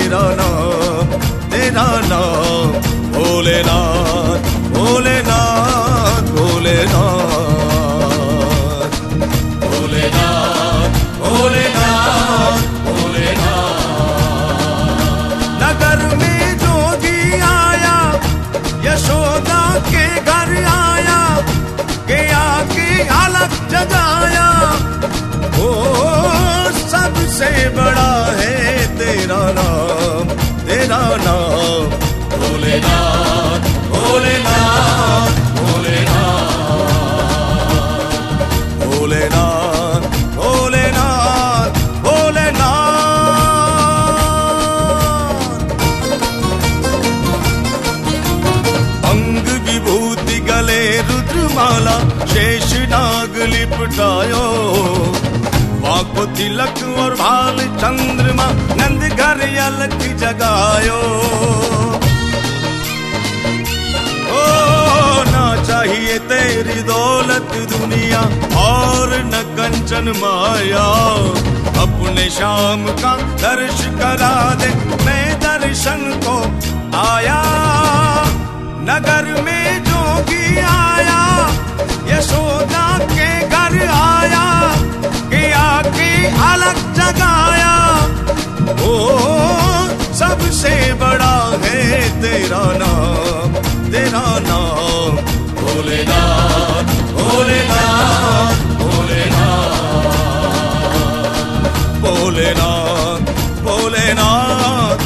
तेरा नाम, तेरा नाम भोलेनाथ, भोलेनाथ, भोलेनाथ, भोलेनाथ, भोलेनाथ, भोलेनाथ। नगर में जोगी आया, यशोदा के घर आया, के आके अलग जगाया। ओ सबसे बड़ा है तेरा नाम, तेरा नाम भोलेनाथ, भोलेनाथ, भोलेनाथ, भोलेनाथ, भोलेनाथ, भोलेनाथ। अंग विभूति गले रुद्रमाला, शेष नाग लिपटायो। को तिलक और भाल चंद्रमा, नंद घर अलख जगायो। ओ ना चाहिए तेरी दौलत दुनिया और न कंचन माया। अपने श्याम का दर्श करा दे, मैं दर्शन को आया। नगर में जोगी आया, यशोदा के घर आया, के आके अलग जगाया। ओ सबसे बड़ा है तेरा नाम, तेरा नाम भोलेनाथ, भोलेनाथ, भोलेनाथ, भोलेनाथ, भोलेनाथ,